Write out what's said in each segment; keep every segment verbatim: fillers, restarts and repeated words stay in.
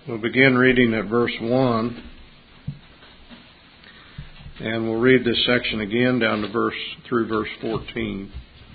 We'll begin reading at verse one, and we'll read this section again down to verse through verse fourteen.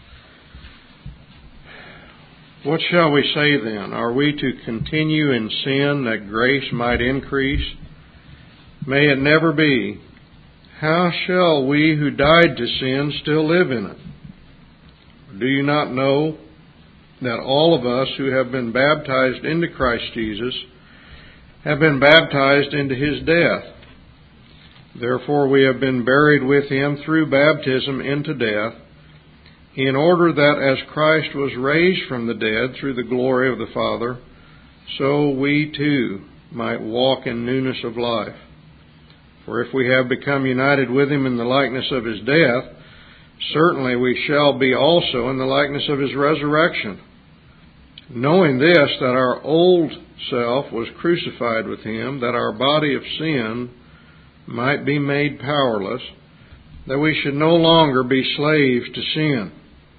What shall we say then? Are we to continue in sin that grace might increase? May it never be. How shall we who died to sin still live in it? Do you not know that all of us who have been baptized into Christ Jesus have been baptized into His death? Therefore we have been buried with Him through baptism into death, in order that as Christ was raised from the dead through the glory of the Father, so we too might walk in newness of life. For if we have become united with Him in the likeness of His death, certainly we shall be also in the likeness of His resurrection. Knowing this, that our old self was crucified with Him, that our body of sin might be made powerless, that we should no longer be slaves to sin.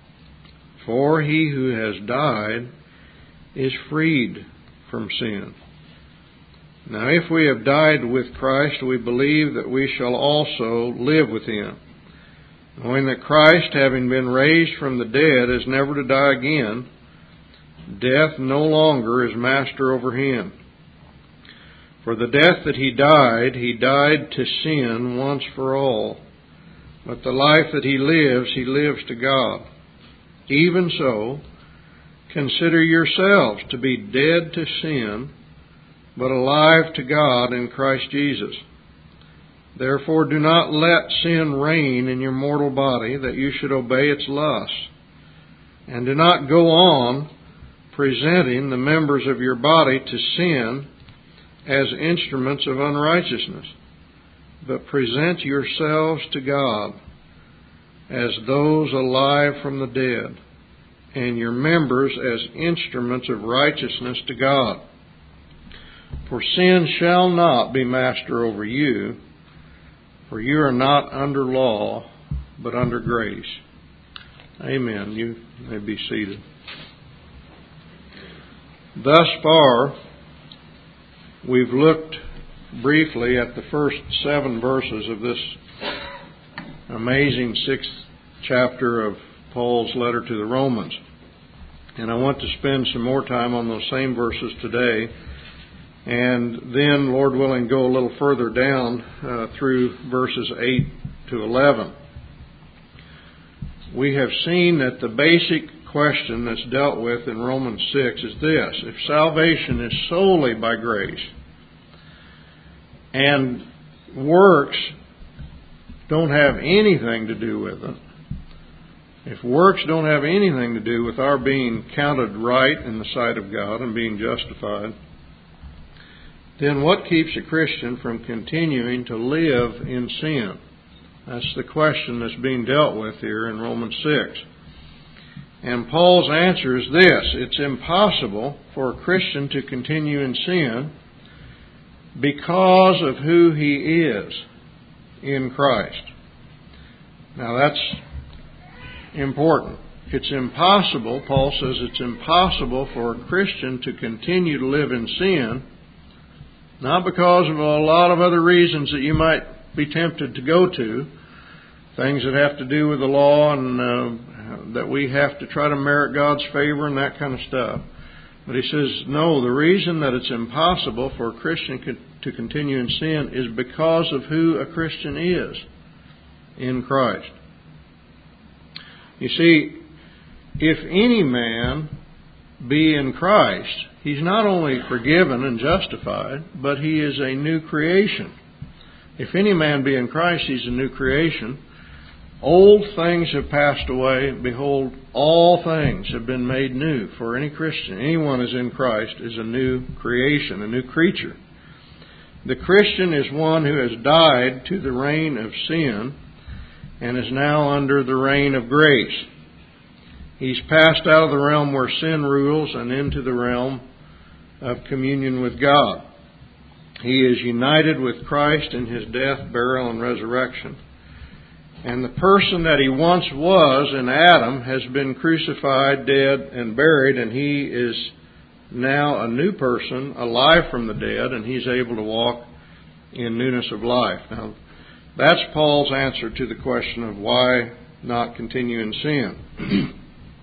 For he who has died is freed from sin. Now if we have died with Christ, we believe that we shall also live with Him, knowing that Christ, having been raised from the dead, is never to die again. Death no longer is master over Him. For the death that He died, He died to sin once for all. But the life that He lives, He lives to God. Even so, consider yourselves to be dead to sin, but alive to God in Christ Jesus. Therefore do not let sin reign in your mortal body, that you should obey its lusts. And do not go on presenting the members of your body to sin as instruments of unrighteousness, but present yourselves to God as those alive from the dead, and your members as instruments of righteousness to God. For sin shall not be master over you, for you are not under law, but under grace. Amen. You may be seated. Thus far, we've looked briefly at the first seven verses of this amazing sixth chapter of Paul's letter to the Romans. And I want to spend some more time on those same verses today, and then, Lord willing, go a little further down uh, through verses eight to eleven. We have seen that the basic question that's dealt with in Romans six is this: if salvation is solely by grace and works don't have anything to do with it, if works don't have anything to do with our being counted right in the sight of God and being justified, then what keeps a Christian from continuing to live in sin? That's the question that's being dealt with here in Romans six. And Paul's answer is this: it's impossible for a Christian to continue in sin because of who he is in Christ. Now that's important. It's impossible, Paul says it's impossible for a Christian to continue to live in sin, not because of a lot of other reasons that you might be tempted to go to, things that have to do with the law and uh, that we have to try to merit God's favor and that kind of stuff. But he says, no, the reason that it's impossible for a Christian to continue in sin is because of who a Christian is in Christ. You see, if any man be in Christ, he's not only forgiven and justified, but he is a new creation. If any man be in Christ, he's a new creation. Old things have passed away. Behold, all things have been made new for any Christian. Anyone who is in Christ is a new creation, a new creature. The Christian is one who has died to the reign of sin and is now under the reign of grace. He's passed out of the realm where sin rules and into the realm of communion with God. He is united with Christ in His death, burial, and resurrection. And the person that he once was in Adam has been crucified, dead, and buried, and he is now a new person, alive from the dead, and he's able to walk in newness of life. Now, that's Paul's answer to the question of why not continue in sin.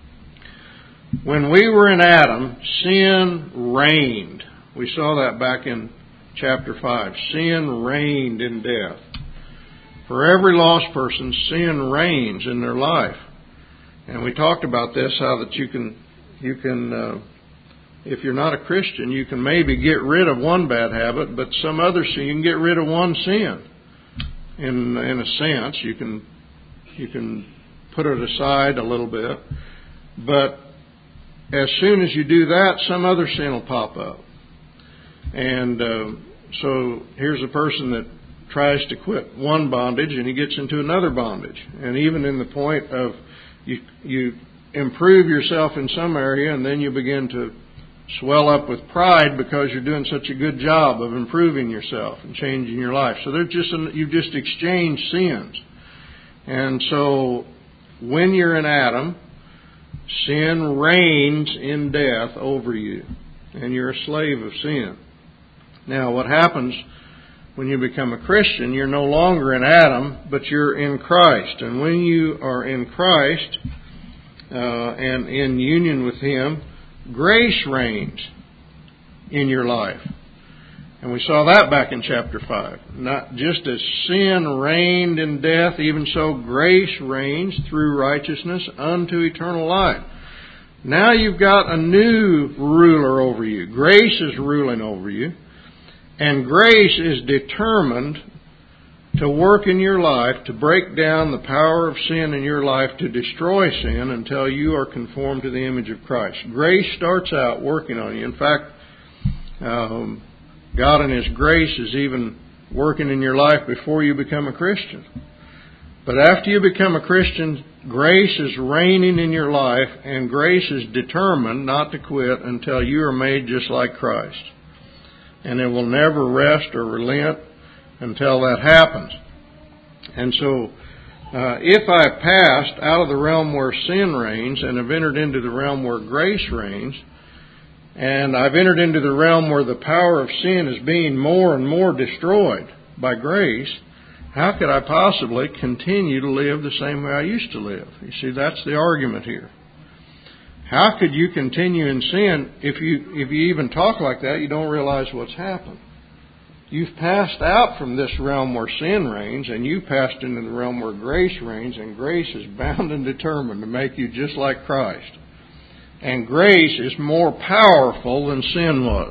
When we were in Adam, sin reigned. We saw that back in chapter five. Sin reigned in death. For every lost person, sin reigns in their life. And we talked about this, how that you can, you can, uh, if you're not a Christian, you can maybe get rid of one bad habit, but some other sin, you can get rid of one sin. In in a sense, you can you can put it aside a little bit, but as soon as you do that, some other sin will pop up. And uh, so here's a person that tries to quit one bondage, and he gets into another bondage. And even in the point of you you improve yourself in some area, and then you begin to swell up with pride because you're doing such a good job of improving yourself and changing your life. So there's just an, you've just exchanged sins. And so when you're in Adam, sin reigns in death over you, and you're a slave of sin. Now, what happens when you become a Christian, you're no longer in Adam, but you're in Christ. And when you are in Christ uh, and in union with Him, grace reigns in your life. And we saw that back in chapter five. Not just as sin reigned in death, even so grace reigns through righteousness unto eternal life. Now you've got a new ruler over you. Grace is ruling over you. And grace is determined to work in your life, to break down the power of sin in your life, to destroy sin until you are conformed to the image of Christ. Grace starts out working on you. In fact, um, God in His grace is even working in your life before you become a Christian. But after you become a Christian, grace is reigning in your life, and grace is determined not to quit until you are made just like Christ. And it will never rest or relent until that happens. And so, uh, if I've passed out of the realm where sin reigns and have entered into the realm where grace reigns, and I've entered into the realm where the power of sin is being more and more destroyed by grace, how could I possibly continue to live the same way I used to live? You see, that's the argument here. How could you continue in sin if you if you even talk like that? You don't realize what's happened. You've passed out from this realm where sin reigns, and you've passed into the realm where grace reigns, and grace is bound and determined to make you just like Christ. And grace is more powerful than sin was.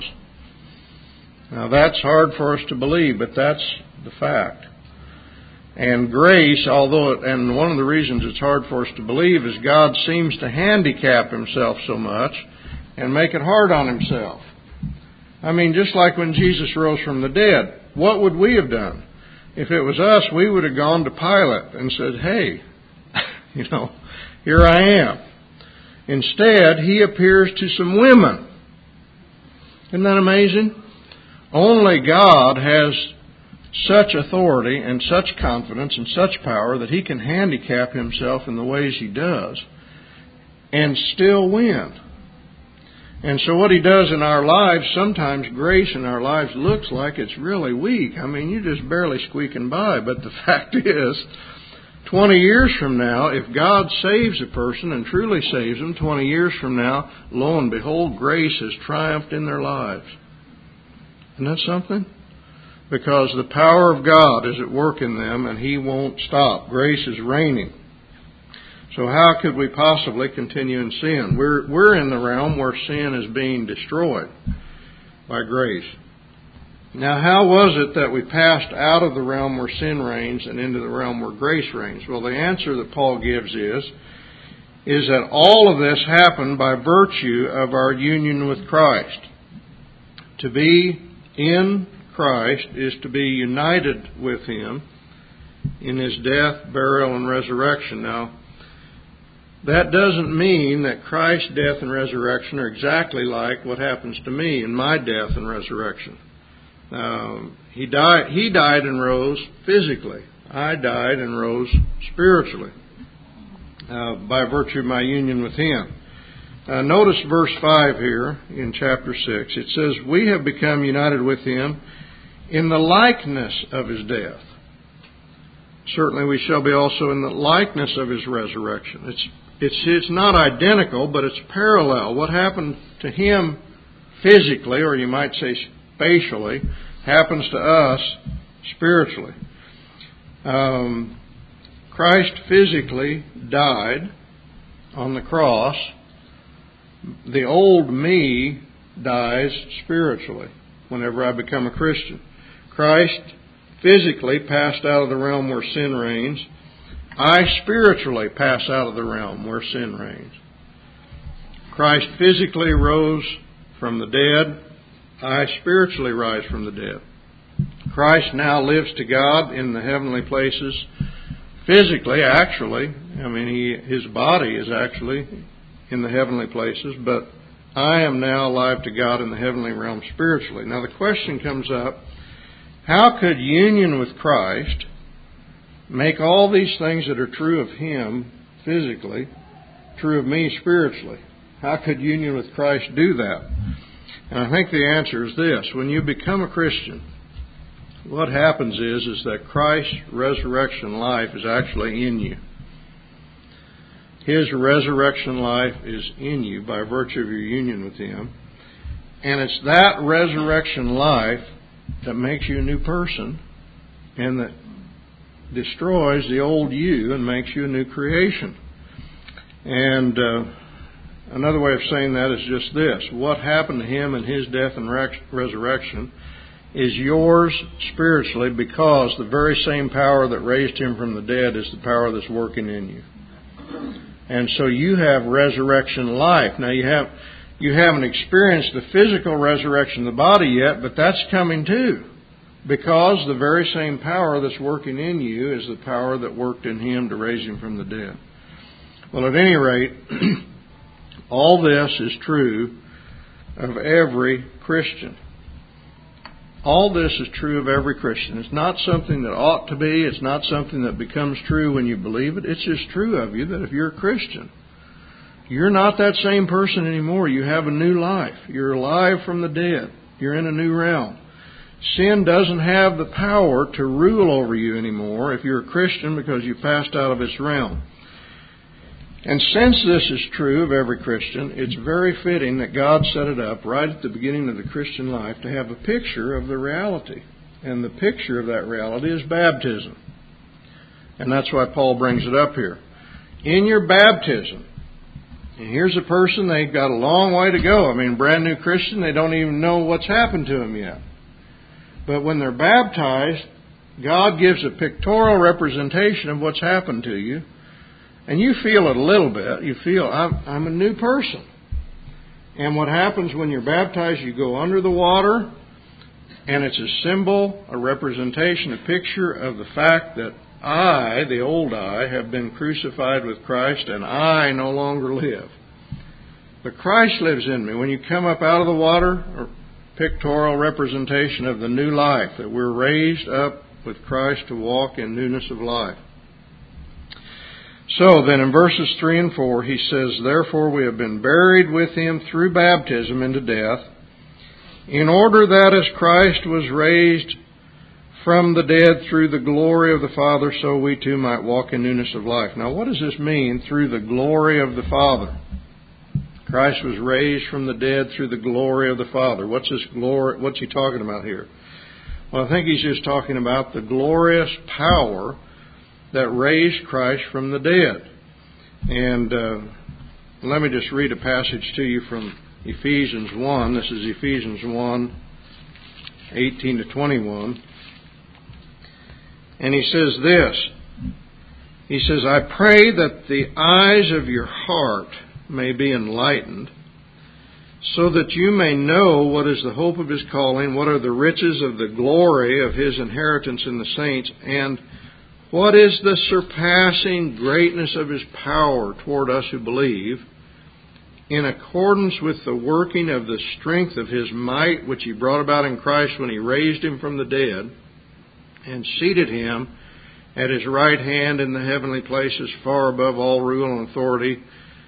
Now that's hard for us to believe, but that's the fact. And grace, although, it, and one of the reasons it's hard for us to believe is God seems to handicap Himself so much and make it hard on Himself. I mean, just like when Jesus rose from the dead, what would we have done? If it was us, we would have gone to Pilate and said, hey, you know, here I am. Instead, He appears to some women. Isn't that amazing? Only God has such authority and such confidence and such power that He can handicap Himself in the ways He does and still win. And so what He does in our lives, sometimes grace in our lives looks like it's really weak. I mean, you're just barely squeaking by. But the fact is, twenty years from now, if God saves a person and truly saves them, twenty years from now, lo and behold, grace has triumphed in their lives. Isn't that something? Because the power of God is at work in them, and He won't stop. Grace is reigning. So how could we possibly continue in sin? We're, we're in the realm where sin is being destroyed by grace. Now, how was it that we passed out of the realm where sin reigns and into the realm where grace reigns? Well, the answer that Paul gives is, is that all of this happened by virtue of our union with Christ. To be in Christ is to be united with Him in His death, burial, and resurrection. Now, that doesn't mean that Christ's death and resurrection are exactly like what happens to me in my death and resurrection. Um, he died. He died and rose physically. I died and rose spiritually uh, by virtue of my union with Him. Uh, notice verse five here in chapter six. It says, we have become united with him in the likeness of his death. Certainly we shall be also in the likeness of his resurrection. It's, it's, it's not identical, but it's parallel. What happened to him physically, or you might say spatially, happens to us spiritually. Um, Christ physically died on the cross. The old me dies spiritually whenever I become a Christian. Christ physically passed out of the realm where sin reigns. I spiritually pass out of the realm where sin reigns. Christ physically rose from the dead. I spiritually rise from the dead. Christ now lives to God in the heavenly places physically, actually. I mean, he, his body is actually in the heavenly places, but I am now alive to God in the heavenly realm spiritually. Now the question comes up, how could union with Christ make all these things that are true of him physically true of me spiritually? How could union with Christ do that? And I think the answer is this. When you become a Christian, what happens is, is that Christ's resurrection life is actually in you. His resurrection life is in you by virtue of your union with him. And it's that resurrection life that makes you a new person and that destroys the old you and makes you a new creation. And uh, another way of saying that is just this. What happened to him in his death and resurrection is yours spiritually, because the very same power that raised him from the dead is the power that's working in you. And so you have resurrection life. Now you have you haven't experienced the physical resurrection of the body yet, but that's coming too. Because the very same power that's working in you is the power that worked in him to raise him from the dead. Well, at any rate, all this is true of every Christian. All this is true of every Christian. It's not something that ought to be. It's not something that becomes true when you believe it. It's just true of you that if you're a Christian, you're not that same person anymore. You have a new life. You're alive from the dead. You're in a new realm. Sin doesn't have the power to rule over you anymore if you're a Christian, because you passed out of its realm. And since this is true of every Christian, it's very fitting that God set it up right at the beginning of the Christian life to have a picture of the reality. And the picture of that reality is baptism. And that's why Paul brings it up here. In your baptism, and here's a person, they've got a long way to go. I mean, brand new Christian, they don't even know what's happened to them yet. But when they're baptized, God gives a pictorial representation of what's happened to you. And you feel it a little bit. You feel, I'm, I'm a new person. And what happens when you're baptized, you go under the water, and it's a symbol, a representation, a picture of the fact that I, the old I, have been crucified with Christ, and I no longer live. But Christ lives in me. When you come up out of the water, a pictorial representation of the new life, that we're raised up with Christ to walk in newness of life. So then in verses three and four, he says, therefore we have been buried with him through baptism into death, in order that as Christ was raised from the dead through the glory of the Father, so we too might walk in newness of life. Now what does this mean, through the glory of the Father? Christ was raised from the dead through the glory of the Father. What's this glory? What's he talking about here? Well, I think he's just talking about the glorious power that raised Christ from the dead. And uh, let me just read a passage to you from Ephesians one. This is Ephesians one, eighteen to twenty-one. And he says this. He says, I pray that the eyes of your heart may be enlightened, so that you may know what is the hope of his calling, what are the riches of the glory of his inheritance in the saints, and what is the surpassing greatness of his power toward us who believe, in accordance with the working of the strength of his might, which he brought about in Christ when he raised him from the dead, and seated him at his right hand in the heavenly places, far above all rule and authority,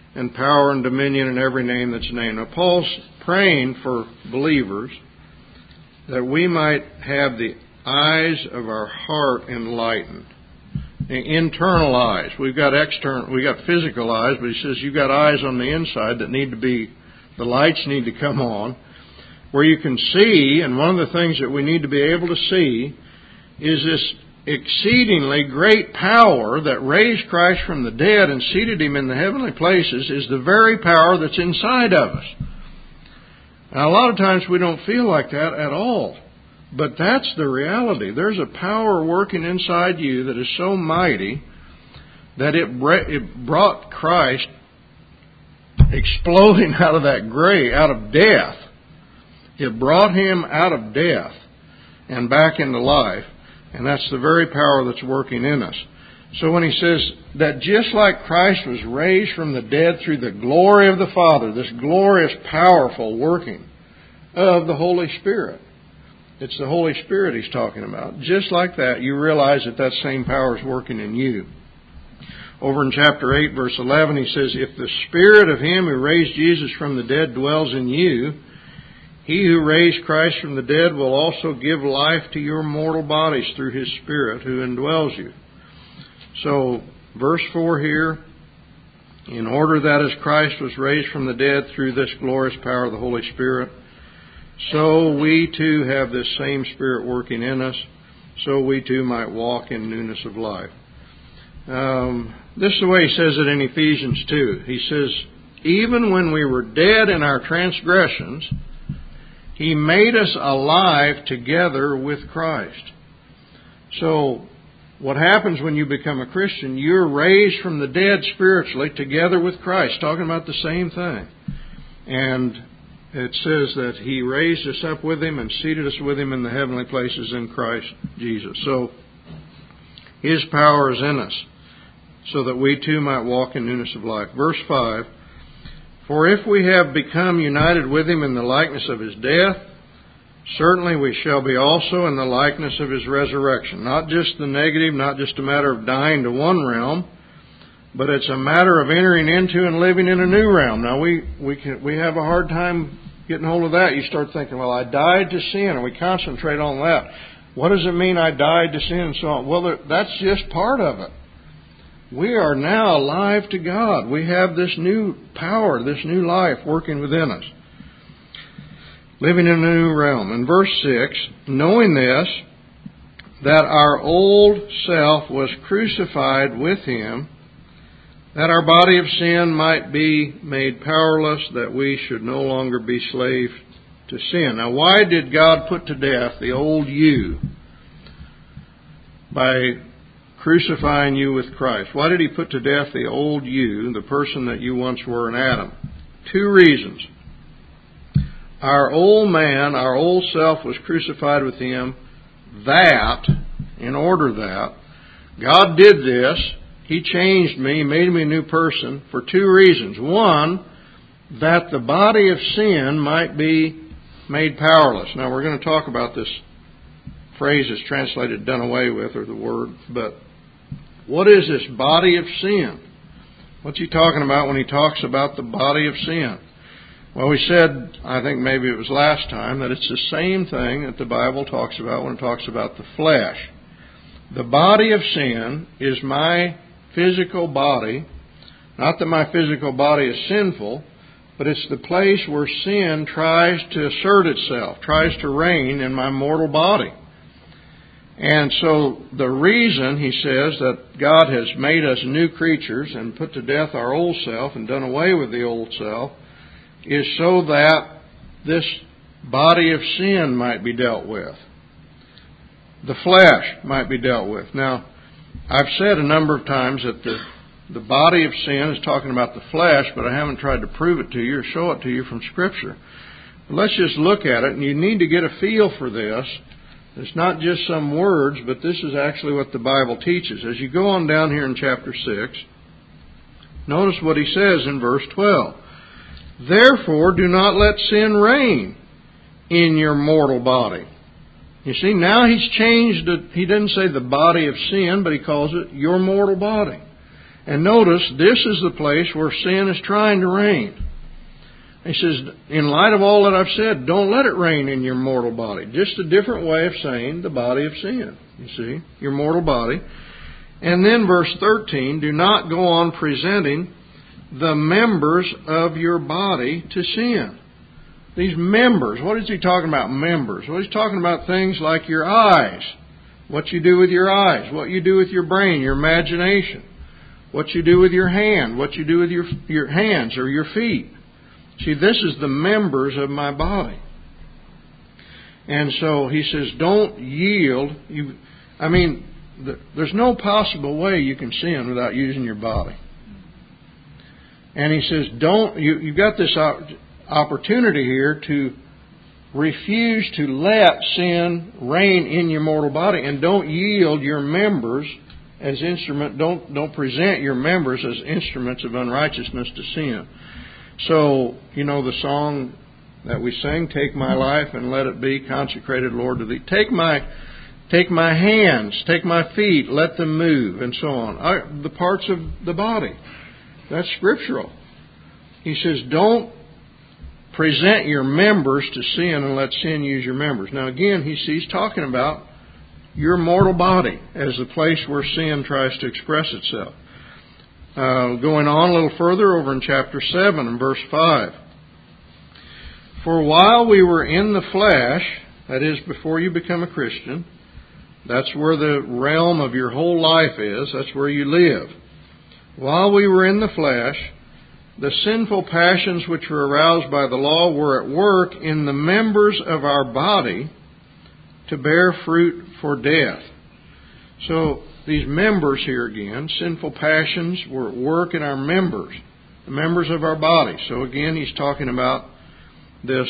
and power and dominion in every name that's named. Now, Paul's praying for believers that we might have the eyes of our heart enlightened. The internal eyes. We've got external, we got physical eyes, but he says you've got eyes on the inside that need to be, the lights need to come on, where you can see, and one of the things that we need to be able to see is this exceedingly great power that raised Christ from the dead and seated Him in the heavenly places is the very power that's inside of us. Now, a lot of times we don't feel like that at all, but that's the reality. There's a power working inside you that is so mighty that it, it brought Christ exploding out of that grave, out of death. It brought Him out of death and back into life. And that's the very power that's working in us. So when he says that just like Christ was raised from the dead through the glory of the Father, this glorious, powerful working of the Holy Spirit, it's the Holy Spirit he's talking about. Just like that, you realize that that same power is working in you. Over in chapter eight, verse eleven, he says, if the Spirit of Him who raised Jesus from the dead dwells in you, He who raised Christ from the dead will also give life to your mortal bodies through His Spirit who indwells you. So, verse four here, in order that as Christ was raised from the dead through this glorious power of the Holy Spirit, so we too have this same Spirit working in us, so we too might walk in newness of life. Um, this is the way he says it in Ephesians two. He says, even when we were dead in our transgressions, He made us alive together with Christ. So, what happens when you become a Christian, you're raised from the dead spiritually together with Christ. Talking about the same thing. And it says that He raised us up with Him and seated us with Him in the heavenly places in Christ Jesus. So, His power is in us, so that we too might walk in newness of life. Verse five, for if we have become united with Him in the likeness of His death, certainly we shall be also in the likeness of His resurrection. Not just the negative, not just a matter of dying to one realm, but it's a matter of entering into and living in a new realm. Now, we we can, we have a hard time getting hold of that. You start thinking, well, I died to sin, and we concentrate on that. What does it mean I died to sin and so on? Well, that's just part of it. We are now alive to God. We have this new power, this new life working within us. Living in a new realm. In verse six, knowing this, that our old self was crucified with Him, that our body of sin might be made powerless, that we should no longer be slaves to sin. Now, why did God put to death the old you by crucifying you with Christ? Why did He put to death the old you, the person that you once were in Adam? Two reasons. Our old man, our old self was crucified with Him, that, in order that, God did this. He changed me, made me a new person for two reasons. One, that the body of sin might be made powerless. Now, we're going to talk about this phrase that's translated done away with, or the word, but what is this body of sin? What's he talking about when he talks about the body of sin? Well, we said, I think maybe it was last time, that it's the same thing that the Bible talks about when it talks about the flesh. The body of sin is my physical body. Not that my physical body is sinful, but it's the place where sin tries to assert itself, tries to reign in my mortal body. And so the reason, he says, that God has made us new creatures and put to death our old self and done away with the old self is so that this body of sin might be dealt with. The flesh might be dealt with. Now, I've said a number of times that the, the body of sin is talking about the flesh, but I haven't tried to prove it to you or show it to you from Scripture. But let's just look at it, and you need to get a feel for this. It's not just some words, but this is actually what the Bible teaches. As you go on down here in chapter six, notice what he says in verse twelve. Therefore, do not let sin reign in your mortal body. You see, now he's changed it. He didn't say the body of sin, but he calls it your mortal body. And notice, this is the place where sin is trying to reign. He says, in light of all that I've said, don't let it reign in your mortal body. Just a different way of saying the body of sin, you see, your mortal body. And then verse thirteen, do not go on presenting the members of your body to sin. These members, what is he talking about, members? Well, he's talking about things like your eyes, what you do with your eyes, what you do with your brain, your imagination, what you do with your hand, what you do with your, your hands or your feet. See, this is the members of my body. And so he says, don't yield. You, I mean, the, there's no possible way you can sin without using your body. And he says, don't, you, you've got this opportunity here to refuse to let sin reign in your mortal body, and don't yield your members as instrument, don't, don't present your members as instruments of unrighteousness to sin. So, you know the song that we sing, take my life and let it be consecrated, Lord, to Thee. Take my, take my hands, take my feet, let them move, and so on. I, the parts of the body. That's scriptural. He says, don't present your members to sin and let sin use your members. Now again, he's, he's talking about your mortal body as the place where sin tries to express itself. Uh, going on a little further over in chapter seven and verse five. For while we were in the flesh, that is before you become a Christian, that's where the realm of your whole life is, that's where you live. While we were in the flesh, the sinful passions which were aroused by the law were at work in the members of our body to bear fruit for death. So, these members here again, sinful passions were at work in our members, the members of our body. So again, he's talking about this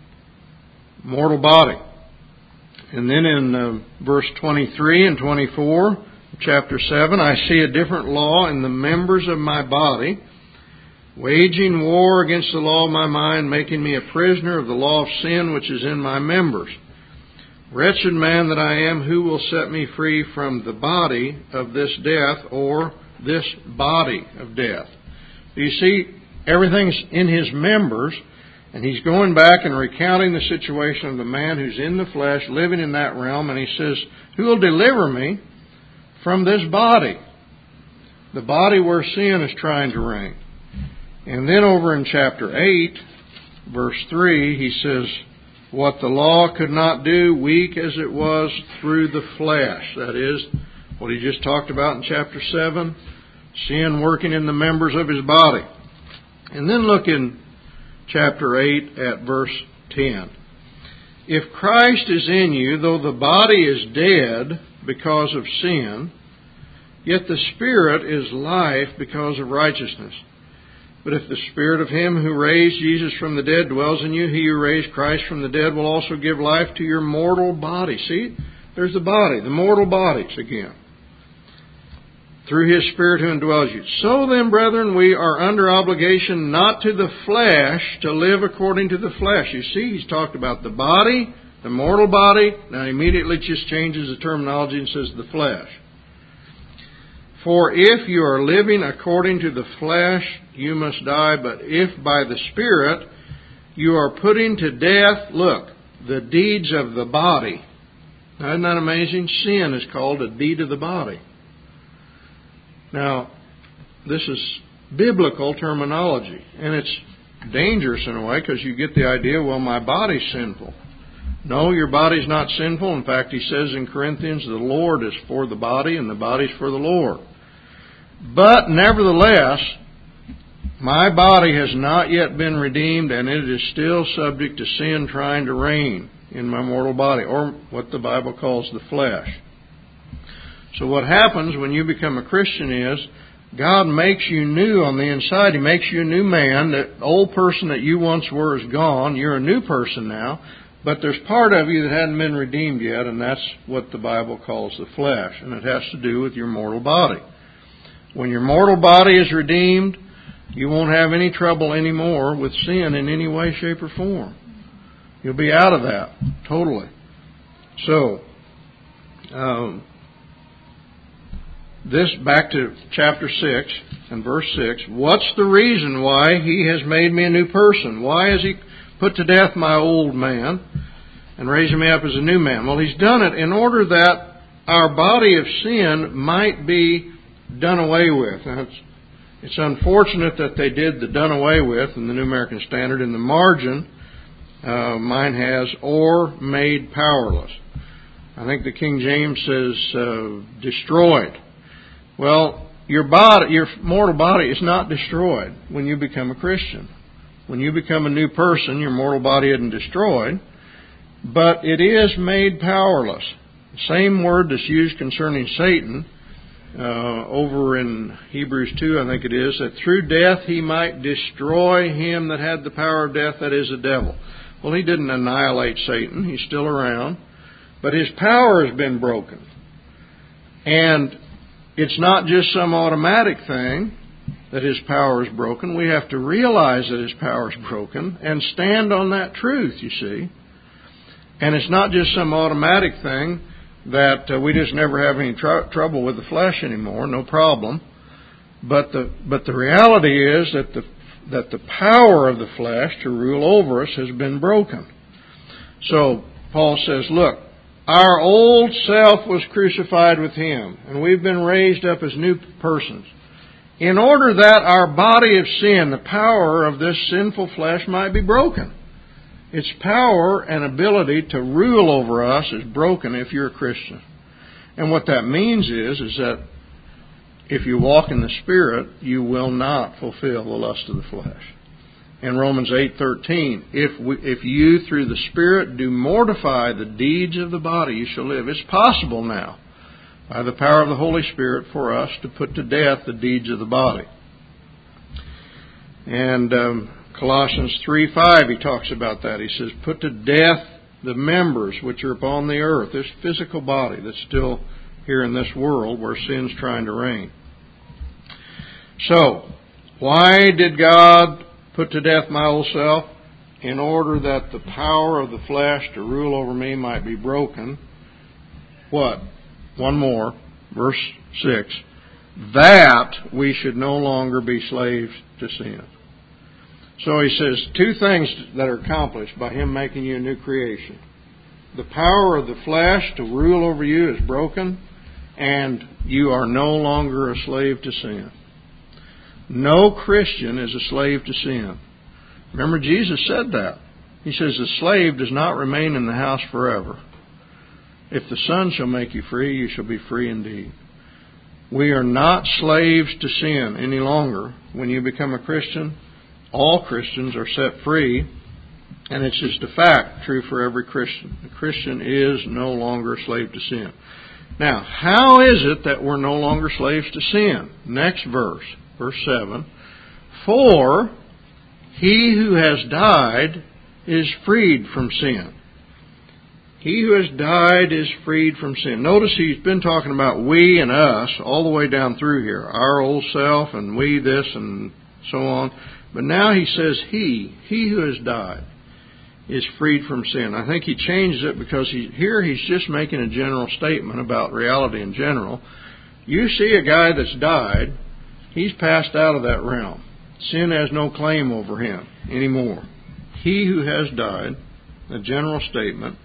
mortal body. And then in uh, verse twenty-three and twenty-four, chapter seven, I see a different law in the members of my body, waging war against the law of my mind, making me a prisoner of the law of sin which is in my members. Wretched man that I am, who will set me free from the body of this death, or this body of death? You see, everything's in his members, and he's going back and recounting the situation of the man who's in the flesh, living in that realm, and he says, who will deliver me from this body? The body where sin is trying to reign. And then over in chapter eight, verse three, he says, what the law could not do, weak as it was through the flesh. That is what he just talked about in chapter seven. Sin working in the members of his body. And then look in chapter eight at verse ten. If Christ is in you, though the body is dead because of sin, yet the Spirit is life because of righteousness. But if the Spirit of Him who raised Jesus from the dead dwells in you, He who raised Christ from the dead will also give life to your mortal body. See, there's the body, the mortal bodies again. Through His Spirit who indwells you. So then, brethren, we are under obligation not to the flesh to live according to the flesh. You see, He's talked about the body, the mortal body. Now immediately just changes the terminology and says the flesh. For if you are living according to the flesh, you must die. But if by the Spirit you are putting to death, look, the deeds of the body. Now, isn't that amazing? Sin is called a deed of the body. Now, this is biblical terminology. And it's dangerous in a way because you get the idea, well, my body's sinful. No, your body's not sinful. In fact, he says in Corinthians, the Lord is for the body and the body's for the Lord. But nevertheless, my body has not yet been redeemed, and it is still subject to sin trying to reign in my mortal body, or what the Bible calls the flesh. So what happens when you become a Christian is, God makes you new on the inside. He makes you a new man. That old person that you once were is gone. You're a new person now. But there's part of you that hadn't been redeemed yet, and that's what the Bible calls the flesh. And it has to do with your mortal body. When your mortal body is redeemed, you won't have any trouble anymore with sin in any way, shape, or form. You'll be out of that, totally. So, um, this, back to chapter six and verse six, what's the reason why he has made me a new person? Why has he put to death my old man and raised me up as a new man? Well, he's done it in order that our body of sin might be done away with. Now, it's, it's unfortunate that they did the done away with in the New American Standard. In the margin, uh, mine has, or made powerless. I think the King James says uh, destroyed. Well, your body, your mortal body is not destroyed when you become a Christian. When you become a new person, your mortal body isn't destroyed, but it is made powerless. The same word that's used concerning Satan uh, over in Hebrews two, I think it is, that through death he might destroy him that had the power of death, that is, the devil. Well, he didn't annihilate Satan. He's still around. But his power has been broken. And it's not just some automatic thing that his power is broken. We have to realize that his power is broken and stand on that truth, you see. And it's not just some automatic thing that uh, we just never have any tr- trouble with the flesh anymore, no problem. But the but the reality is that the that the power of the flesh to rule over us has been broken. So Paul says, look, our old self was crucified with him, and we've been raised up as new persons, in order that our body of sin, the power of this sinful flesh, might be broken. Its power and ability to rule over us is broken if you're a Christian. And what that means is, is that if you walk in the Spirit, you will not fulfill the lust of the flesh. In Romans eight thirteen, if we, if you through the Spirit do mortify the deeds of the body, you shall live. It's possible now, by the power of the Holy Spirit, for us to put to death the deeds of the body. And um, Colossians three five, he talks about that. He says, put to death the members which are upon the earth, this physical body that's still here in this world where sin's trying to reign. So, why did God put to death my old self? In order that the power of the flesh to rule over me might be broken. What? One more, verse six. That we should no longer be slaves to sin. So he says two things that are accomplished by him making you a new creation. The power of the flesh to rule over you is broken, and you are no longer a slave to sin. No Christian is a slave to sin. Remember, Jesus said that. He says, the slave does not remain in the house forever. If the Son shall make you free, you shall be free indeed. We are not slaves to sin any longer. When you become a Christian, all Christians are set free, and it's just a fact, true for every Christian. A Christian is no longer a slave to sin. Now, how is it that we're no longer slaves to sin? Next verse. Verse seven, for he who has died is freed from sin. He who has died is freed from sin. Notice he's been talking about we and us all the way down through here. Our old self and we this and so on. But now he says he, he who has died is freed from sin. I think he changes it because he, here he's just making a general statement about reality in general. You see a guy that's died, he's passed out of that realm. Sin has no claim over him anymore. He who has died, a general statement,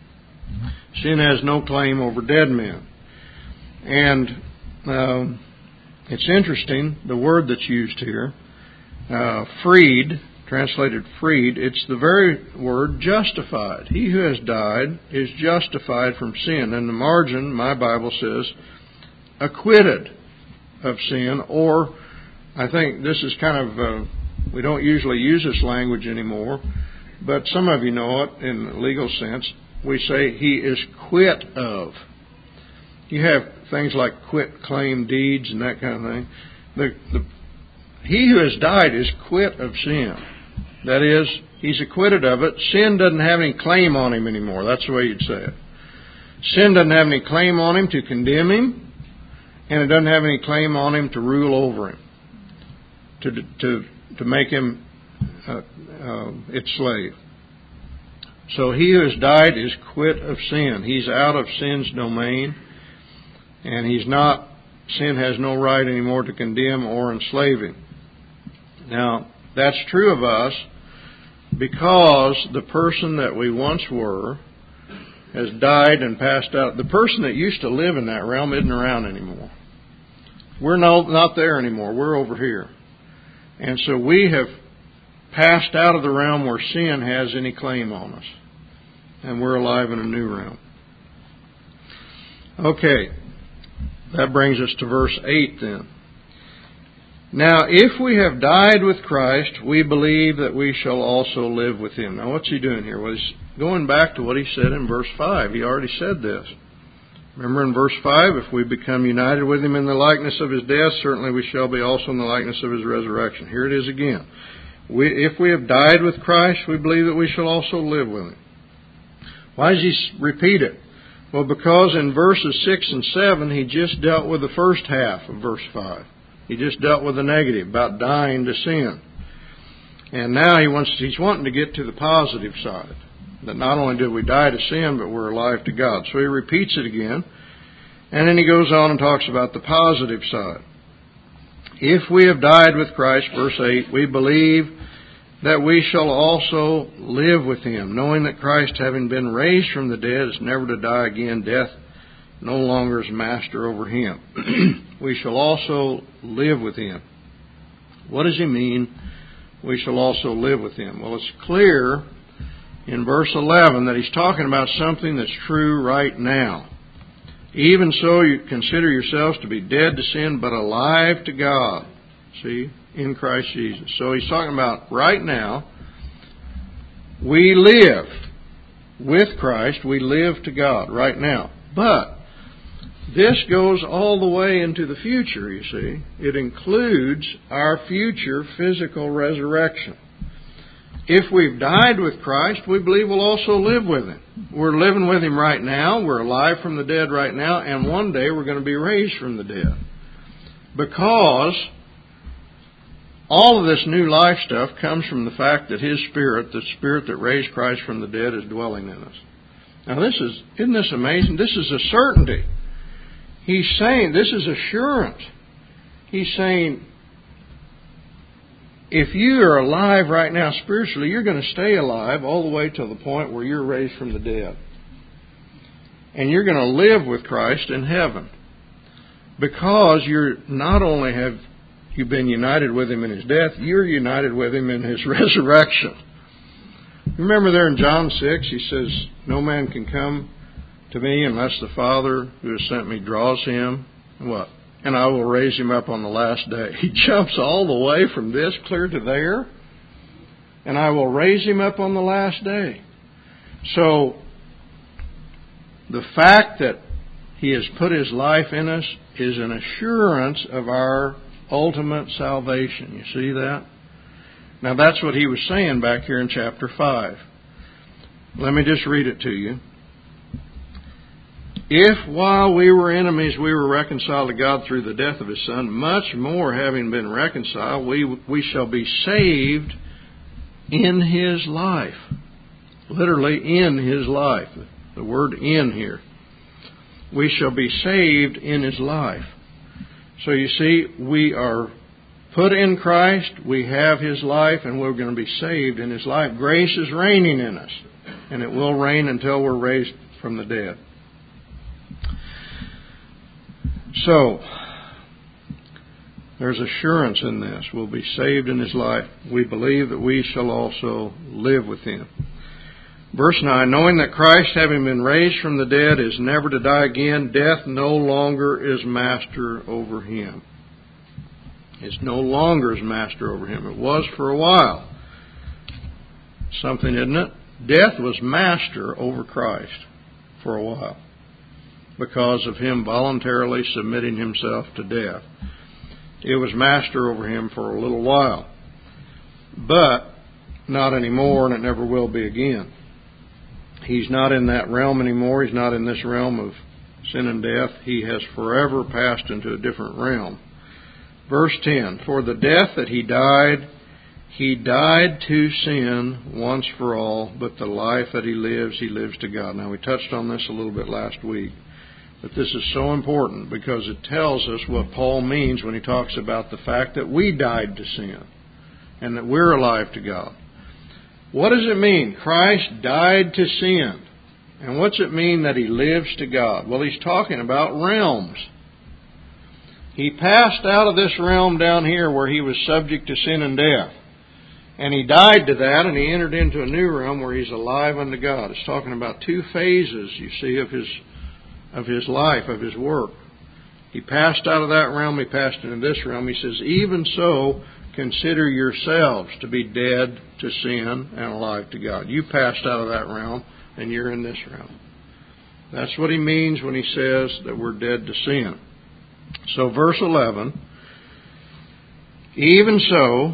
sin has no claim over dead men. And um, it's interesting, the word that's used here, uh, freed, translated freed, it's the very word justified. He who has died is justified from sin. In the margin, my Bible says, acquitted of sin, or I think this is kind of, uh, we don't usually use this language anymore, but some of you know it in the legal sense. We say he is quit of. You have things like quit claim deeds and that kind of thing. The, the, he who has died is quit of sin. That is, he's acquitted of it. Sin doesn't have any claim on him anymore. That's the way you'd say it. Sin doesn't have any claim on him to condemn him, and it doesn't have any claim on him to rule over him, to to to make him uh, uh, its slave. So he who has died is quit of sin. He's out of sin's domain, and he's not sin has no right anymore to condemn or enslave him. Now, that's true of us because the person that we once were has died and passed out. The person that used to live in that realm isn't around anymore. We're no, not there anymore. We're over here. And so we have passed out of the realm where sin has any claim on us. And we're alive in a new realm. Okay. That brings us to verse eight then. Now, if we have died with Christ, we believe that we shall also live with Him. Now, what's he doing here? Well, he's going back to what he said in verse five. He already said this. Remember in verse five, if we become united with Him in the likeness of His death, certainly we shall be also in the likeness of His resurrection. Here it is again. We, if we have died with Christ, we believe that we shall also live with Him. Why does he repeat it? Well, because in verses six and seven, he just dealt with the first half of verse five. He just dealt with the negative, about dying to sin. And now he wants, he's wanting to get to the positive side. That not only did we die to sin, but we're alive to God. So he repeats it again. And then he goes on and talks about the positive side. If we have died with Christ, verse eight, we believe that we shall also live with Him, knowing that Christ, having been raised from the dead, is never to die again. Death no longer is master over him. We shall also live with Him. What does he mean, we shall also live with Him? Well, it's clear in verse eleven that he's talking about something that's true right now. Even so, you consider yourselves to be dead to sin, but alive to God. See? In Christ Jesus. So he's talking about right now, we live with Christ. We live to God right now. But this goes all the way into the future, you see. It includes our future physical resurrection. If we've died with Christ, we believe we'll also live with Him. We're living with Him right now. We're alive from the dead right now. And one day we're going to be raised from the dead. Because all of this new life stuff comes from the fact that His Spirit, the Spirit that raised Christ from the dead, is dwelling in us. Now this is, isn't this amazing? This is a certainty. He's saying, this is assurance. He's saying, if you are alive right now spiritually, you're going to stay alive all the way to the point where you're raised from the dead. And you're going to live with Christ in heaven. Because you're not only have you been united with Him in His death, you're united with Him in His resurrection. Remember there in John six, He says, no man can come to me unless the Father who has sent me draws him. What? And I will raise him up on the last day. He jumps all the way from this clear to there. And I will raise him up on the last day. So, the fact that He has put His life in us is an assurance of our ultimate salvation. You see that? Now that's what he was saying back here in chapter five. Let me just read it to you. If while we were enemies we were reconciled to God through the death of His Son, much more having been reconciled, we we shall be saved in His life. Literally in His life. The word in here. We shall be saved in His life. So you see, we are put in Christ, we have His life, and we're going to be saved in His life. Grace is reigning in us, and it will reign until we're raised from the dead. So, there's assurance in this. We'll be saved in His life. We believe that we shall also live with Him. Verse nine, knowing that Christ, having been raised from the dead, is never to die again, death no longer is master over Him. It's no longer is master over Him. It was for a while. Something, isn't it? Death was master over Christ for a while because of Him voluntarily submitting Himself to death. It was master over Him for a little while. But not anymore, and it never will be again. He's not in that realm anymore. He's not in this realm of sin and death. He has forever passed into a different realm. Verse ten, for the death that He died, He died to sin once for all, but the life that He lives, He lives to God. Now, we touched on this a little bit last week. But this is so important because it tells us what Paul means when he talks about the fact that we died to sin and that we're alive to God. What does it mean? Christ died to sin. And what's it mean that He lives to God? Well, he's talking about realms. He passed out of this realm down here where He was subject to sin and death. And He died to that, and He entered into a new realm where He's alive unto God. It's talking about two phases, you see, of His of His life, of His work. He passed out of that realm, He passed into this realm. He says, even so, consider yourselves to be dead to sin and alive to God. You passed out of that realm, and you're in this realm. That's what he means when he says that we're dead to sin. So verse eleven, even so,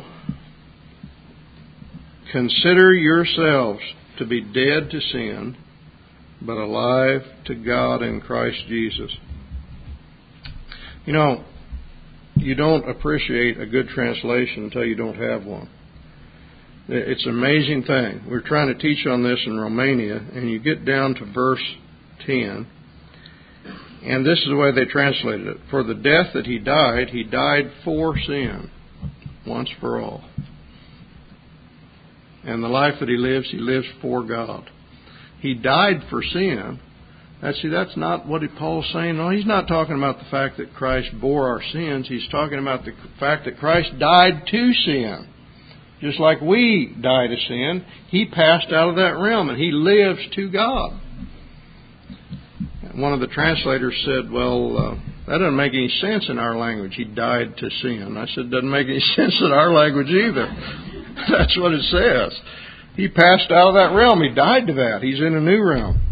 consider yourselves to be dead to sin, but alive to God in Christ Jesus. You know, you don't appreciate a good translation until you don't have one. It's an amazing thing. We're trying to teach on this in Romania, and you get down to verse ten, and this is the way they translated it. For the death that He died, He died for sin, once for all. And the life that He lives, He lives for God. He died for sin. Now, see, that's not what Paul's saying. No, he's not talking about the fact that Christ bore our sins. He's talking about the fact that Christ died to sin. Just like we die to sin, He passed out of that realm and He lives to God. One of the translators said, well, uh, that doesn't make any sense in our language. He died to sin. I said, it doesn't make any sense in our language either. That's what it says. He passed out of that realm. He died to that. He's in a new realm.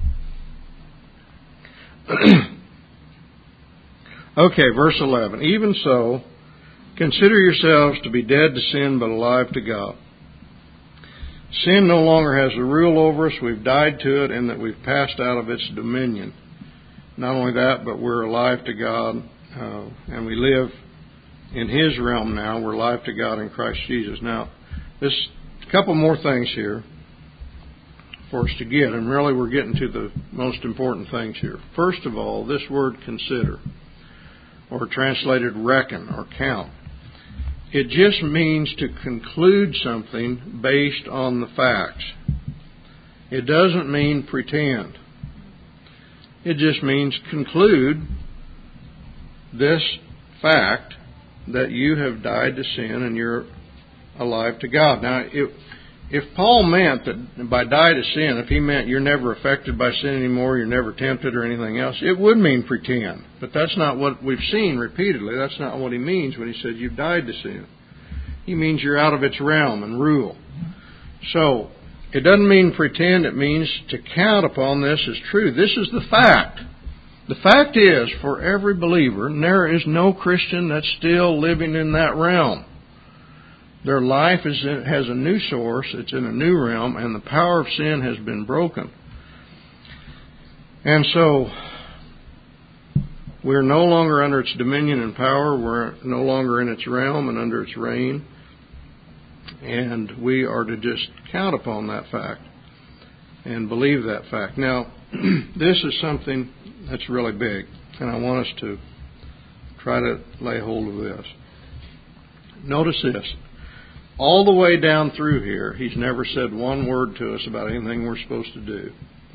Okay, verse eleven. Even so, consider yourselves to be dead to sin, but alive to God. Sin no longer has a rule over us. We've died to it, and that we've passed out of its dominion. Not only that, but we're alive to God, uh, and we live in His realm now. We're alive to God in Christ Jesus. Now, there's a couple more things here for us to get, and really we're getting to the most important things here. First of all, this word consider, or translated reckon or count. It just means to conclude something based on the facts. It doesn't mean pretend. It just means conclude this fact that you have died to sin and you're alive to God. Now, if, if Paul meant that by die to sin, if he meant you're never affected by sin anymore, you're never tempted or anything else, it would mean pretend. But that's not what we've seen repeatedly. That's not what he means when he says you've died to sin. He means you're out of its realm and rule. So, it doesn't mean pretend. It means to count upon this as true. This is the fact. The fact is, for every believer, and there is no Christian that's still living in that realm. Their life is in, has a new source. It's in a new realm, and the power of sin has been broken. And so, we're no longer under its dominion and power. We're no longer in its realm and under its reign. And we are to just count upon that fact and believe that fact. Now, this is something that's really big, and I want us to try to lay hold of this. Notice this. All the way down through here, he's never said one word to us about anything we're supposed to do.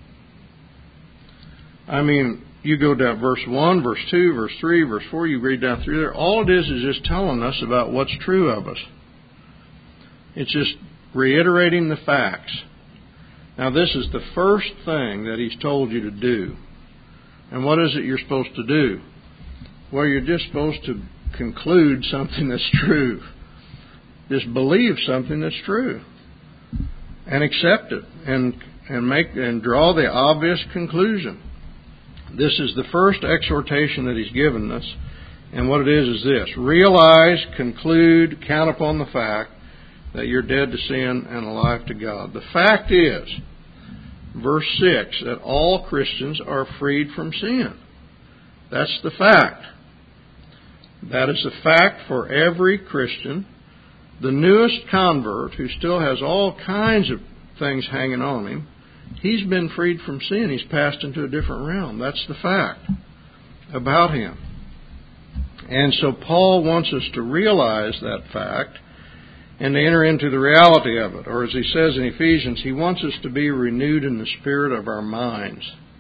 I mean, you go down verse one, verse two, verse three, verse four, you read down through there. All it is is just telling us about what's true of us. It's just reiterating the facts. Now, this is the first thing that he's told you to do. And what is it you're supposed to do? Well, you're just supposed to conclude something that's true. Just believe something that's true. And accept it. And, and make and draw the obvious conclusion. This is the first exhortation that he's given us. And what it is is this. Realize, conclude, count upon the fact that you're dead to sin and alive to God. The fact is, verse six, that all Christians are freed from sin. That's the fact. That is the fact for every Christian. The newest convert, who still has all kinds of things hanging on him, he's been freed from sin. He's passed into a different realm. That's the fact. about Him. And so Paul wants us to realize that fact and to enter into the reality of it. Or as he says in Ephesians, he wants us to be renewed in the spirit of our minds.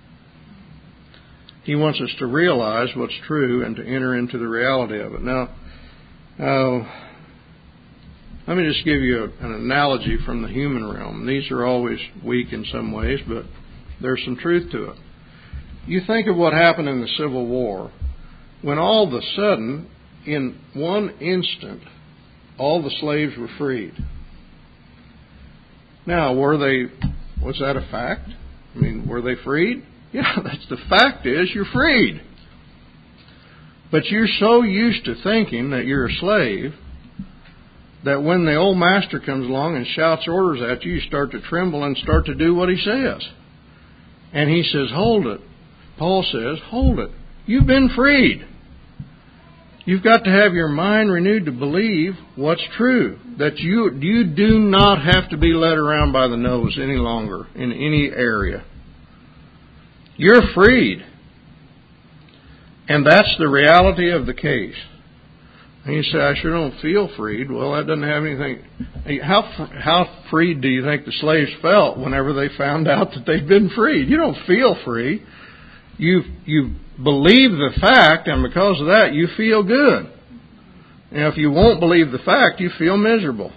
He wants us to realize what's true and to enter into the reality of it. Now, uh, let me just give you a, an analogy from the human realm. These are always weak in some ways, but there's some truth to it. You think of what happened in the Civil War, when all of a sudden, in one instant, all the slaves were freed. Now, were they, was that a fact? I mean, were they freed? Yeah, that's the fact is you're freed. But you're so used to thinking that you're a slave that when the old master comes along and shouts orders at you, you start to tremble and start to do what he says. And he says, hold it. Paul says, hold it. You've been freed. You've got to have your mind renewed to believe what's true. That you, you do not have to be led around by the nose any longer in any area. You're freed. And that's the reality of the case. And you say, I sure don't feel freed. Well, that doesn't have anything. How how freed do you think the slaves felt whenever they found out that they'd been freed? You don't feel free. You you believe the fact, and because of that, you feel good. Now, if you won't believe the fact, you feel miserable.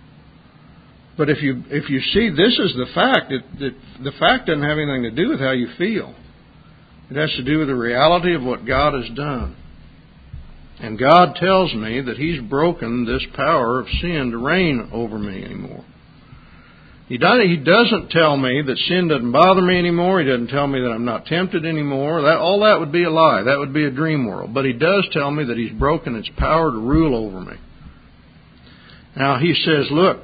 But if you if you see this is the fact, it, it, the fact doesn't have anything to do with how you feel. It has to do with the reality of what God has done. And God tells me that He's broken this power of sin to reign over me anymore. He doesn't tell me that sin doesn't bother me anymore. He doesn't tell me that I'm not tempted anymore. That, all that would be a lie. That would be a dream world. But He does tell me that He's broken its power to rule over me. Now He says, look,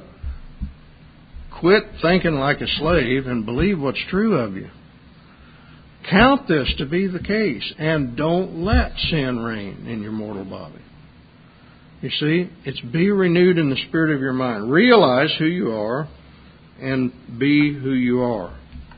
quit thinking like a slave and believe what's true of you. Count this to be the case and don't let sin reign in your mortal body. You see, it's be renewed in the spirit of your mind. Realize who you are and be who you are.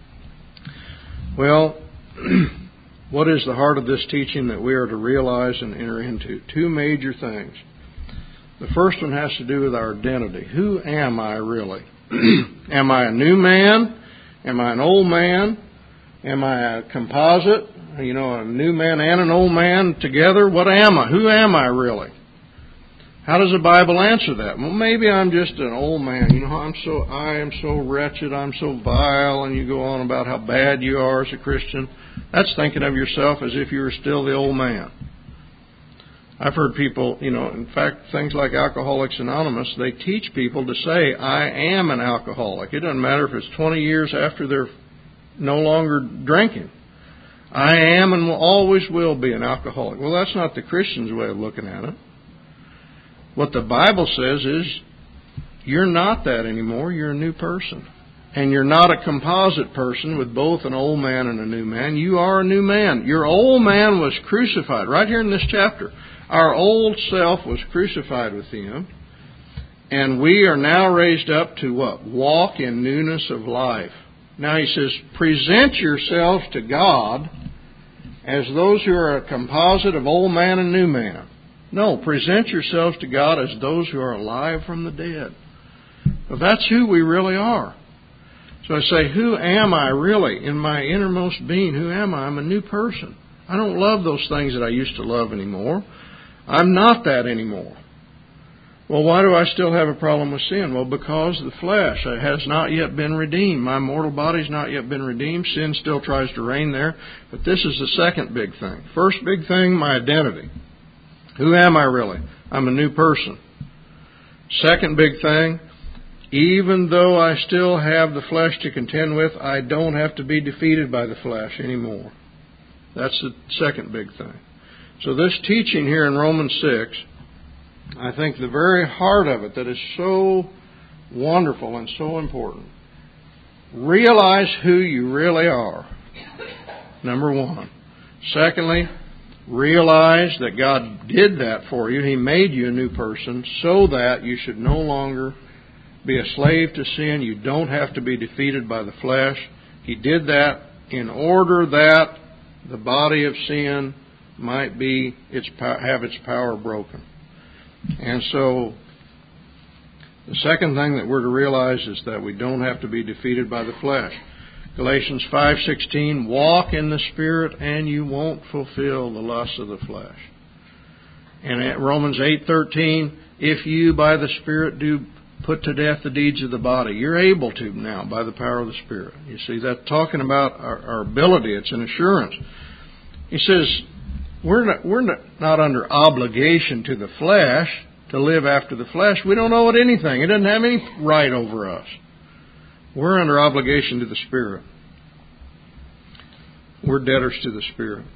Well, what is the heart of this teaching that we are to realize and enter into? Two major things. The first one has to do with our identity. Who am I really? Am I a new man? Am I an old man? Am I a composite? You know, a new man and an old man together? What am I? Who am I really? How does the Bible answer that? Well, maybe I'm just an old man. You know, I'm so I am so wretched, I'm so vile, and you go on about how bad you are as a Christian. That's thinking of yourself as if you were still the old man. I've heard people, you know, in fact, things like Alcoholics Anonymous, they teach people to say, I am an alcoholic. It doesn't matter if it's twenty years after they're no longer drinking. I am and will always will be an alcoholic. Well, that's not the Christian's way of looking at it. What the Bible says is, you're not that anymore. You're a new person. And you're not a composite person with both an old man and a new man. You are a new man. Your old man was crucified. Right here in this chapter. Our old self was crucified with Him. And we are now raised up to what? Walk in newness of life. Now He says, present yourselves to God as those who are a composite of old man and new man. No, present yourselves to God as those who are alive from the dead. Well, that's who we really are. So I say, who am I really in my innermost being? Who am I? I'm a new person. I don't love those things that I used to love anymore. I'm not that anymore. Well, why do I still have a problem with sin? Well, because the flesh has not yet been redeemed. My mortal body's not yet been redeemed. Sin still tries to reign there. But this is the second big thing. First big thing, my identity. Who am I really? I'm a new person. Second big thing, even though I still have the flesh to contend with, I don't have to be defeated by the flesh anymore. That's the second big thing. So this teaching here in Romans six, I think the very heart of it that is so wonderful and so important. Realize who you really are. Number one. Secondly, realize that God did that for you. He made you a new person so that you should no longer be a slave to sin. You don't have to be defeated by the flesh. He did that in order that the body of sin might be its have its power broken. And so the second thing that we're to realize is that we don't have to be defeated by the flesh. Galatians five sixteen, walk in the Spirit and you won't fulfill the lusts of the flesh. And at Romans eight thirteen, if you by the Spirit do put to death the deeds of the body, you're able to now by the power of the Spirit. You see, that's talking about our, our ability. It's an assurance. He says, we're not, we're not, not under obligation to the flesh to live after the flesh. We don't owe it anything. It doesn't have any right over us. We're under obligation to the Spirit. We're debtors to the Spirit.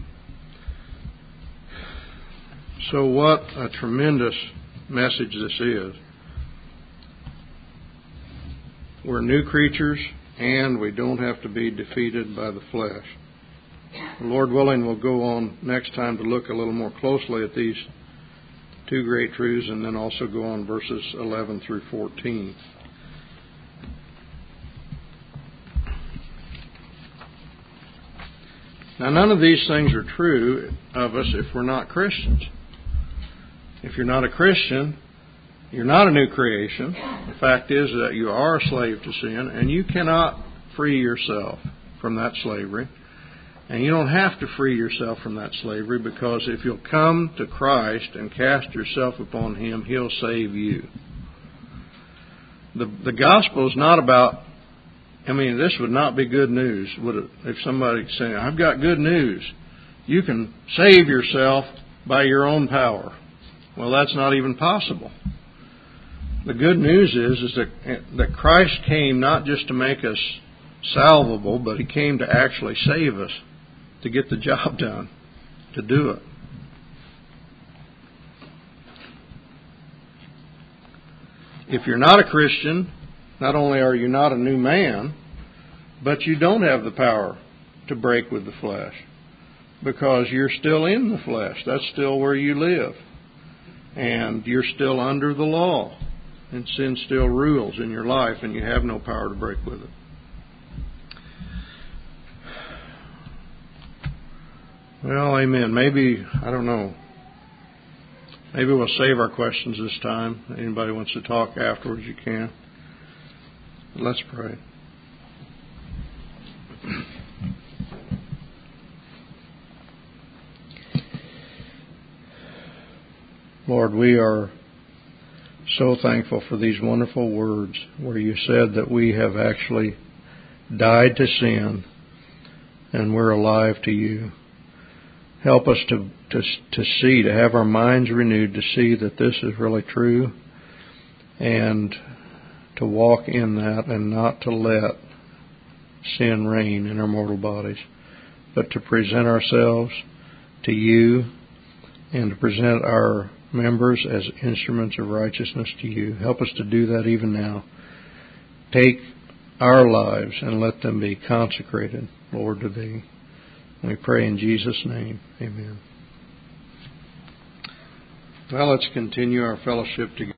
So what a tremendous message this is. We're new creatures, and we don't have to be defeated by the flesh. Lord willing, we'll go on next time to look a little more closely at these two great truths, and then also go on verses eleven through fourteen. Now, none of these things are true of us if we're not Christians. If you're not a Christian, you're not a new creation. The fact is that you are a slave to sin, and you cannot free yourself from that slavery. And you don't have to free yourself from that slavery, because if you'll come to Christ and cast yourself upon Him, He'll save you. The, the gospel is not about, I mean, this would not be good news, would it? If somebody's saying, I've got good news. You can save yourself by your own power. Well, that's not even possible. The good news is, is that, that Christ came not just to make us salvable, but He came to actually save us, to get the job done, to do it. If you're not a Christian, not only are you not a new man, but you don't have the power to break with the flesh, because you're still in the flesh. That's still where you live. And you're still under the law. And sin still rules in your life, and you have no power to break with it. Well, amen. Maybe, I don't know. Maybe we'll save our questions this time. Anybody wants to talk afterwards, you can. Let's pray. Lord, we are so thankful for these wonderful words where you said that we have actually died to sin and we're alive to you. Help us to, to, to see, to have our minds renewed, to see that this is really true, and to walk in that and not to let sin reign in our mortal bodies, but to present ourselves to you and to present our members as instruments of righteousness to you. Help us to do that even now. Take our lives and let them be consecrated, Lord, to Thee. We pray in Jesus' name. Amen. Well, let's continue our fellowship together.